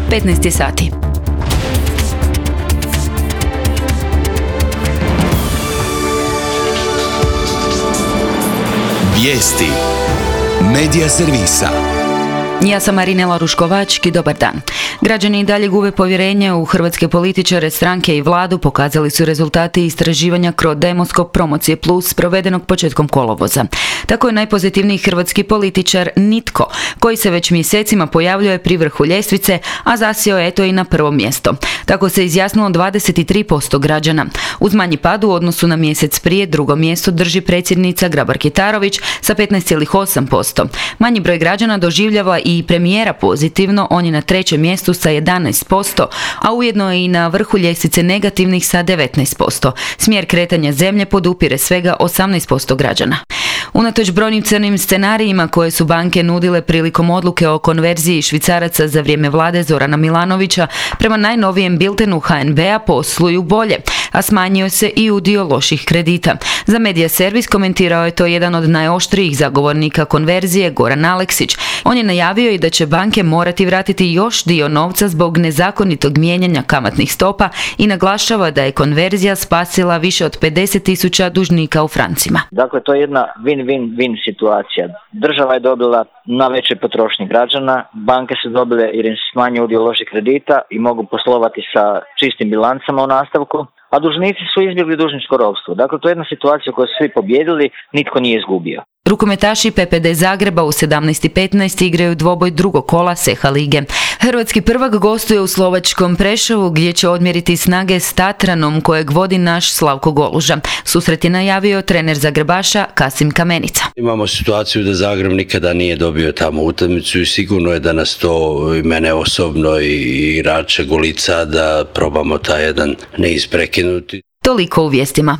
15 sati. Vijesti Medija servisa. Ja sam Marinela Ruškovački, dobar dan. Građani i dalje gube povjerenje u hrvatske političare, stranke i vladu, pokazali su rezultati istraživanja Crodemoskop Promocije Plus provedenog početkom kolovoza. Tako je najpozitivniji hrvatski političar nitko, koji se već mjesecima pojavljuje pri vrhu ljestvice, a zasjeo je eto i na prvo mjesto. Tako se izjasnilo 23% građana. Uz manji pad u odnosu na mjesec prije, drugo mjesto drži predsjednica Grabar-Kitarović sa 15,8%. Manji broj građana doživljava i premijera pozitivno, on je na trećem mjestu sa 11%, a ujedno je i na vrhu ljestvice negativnih sa 19%. Smjer kretanja zemlje podupire svega 18% građana. Unatoč brojnim crnim scenarijima koje su banke nudile prilikom odluke o konverziji švicaraca za vrijeme vlade Zorana Milanovića, prema najnovijem biltenu HNB-a posluju bolje, a smanjio se i udio loših kredita. Za Medija servis komentirao je to jedan od najoštrijih zagovornika konverzije, Goran Aleksić. On je najavio i da će banke morati vratiti još dio novca zbog nezakonitog mijenjanja kamatnih stopa i naglašava da je konverzija spasila više od 50.000 dužnika u francima. Dakle, to je jedna win-win-win situacija. Država je dobila na većoj potrošnji građana, banke su dobile jer im se smanjio udio loših kredita i mogu poslovati sa čistim bilancama u nastavku, a dužnici su izbjegli dužničko ropstvo. Dakle, to je jedna situacija u kojoj su svi pobijedili, nitko nije izgubio. Rukometaši PPD Zagreba u 17:15 igraju dvoboj drugog kola SEHA lige. Hrvatski prvak gostuje u slovačkom Preševu gdje će odmjeriti snage s Tatranom kojeg vodi naš Slavko Goluža. Susret je najavio trener Zagrebaša Kasim Kamenica. Imamo situaciju da Zagreb nikada nije dobio tamo utakmicu i sigurno je da nas to i mene osobno i igrače Golica da probamo taj jedan niz prekinuti. Toliko u vijestima.